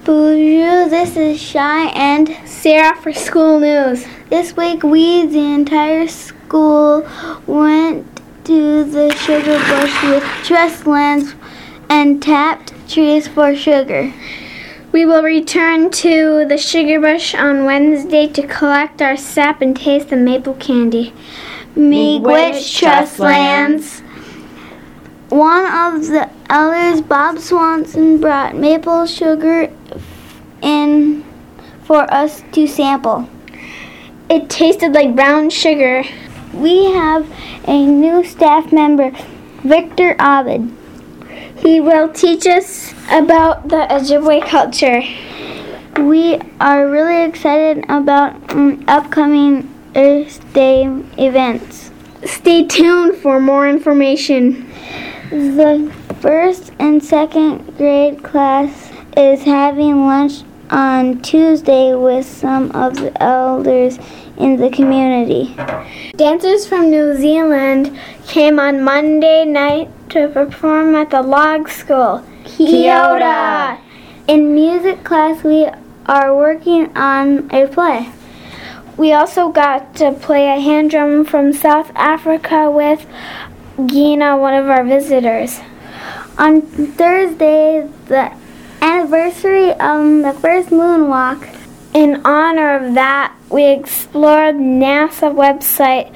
Bonjour, this is Shy and Sarah for School News. This week the entire school, went to the sugar bush with trust lands and tapped trees for sugar. We will return to the sugar bush on Wednesday to collect our sap and taste the maple candy. Miigwech trust lands. One of the elders, Bob Swanson, brought maple sugar in for us to sample. It tasted like brown sugar. We have a new staff member, Victor Abed. He will teach us about the Ojibwe culture. We are really excited about upcoming Earth Day events. Stay tuned for more information. The first and second grade class is having lunch on Tuesday with some of the elders in the community. Dancers from New Zealand came on Monday night to perform at the log school. Kia ora! In music class, we are working on a play. We also got to play a hand drum from South Africa with Gina, one of our visitors. On Thursday, the anniversary of the first moonwalk. In honor of that, we explored NASA website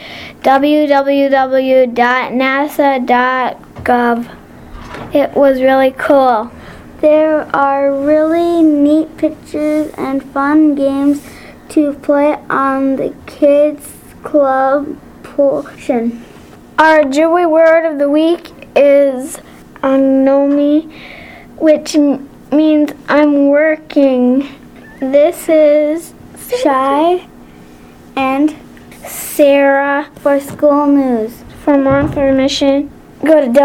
www.nasa.gov. It was really cool. There are really neat pictures and fun games to play on the kids club portion. Our Ojibwe word of the week is Anomi, which means I'm working. This is Shy and Sarah for School News. For more information, go to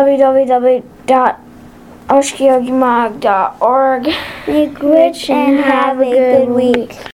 www.oshkiogimog.org. Miigwech and have a good week.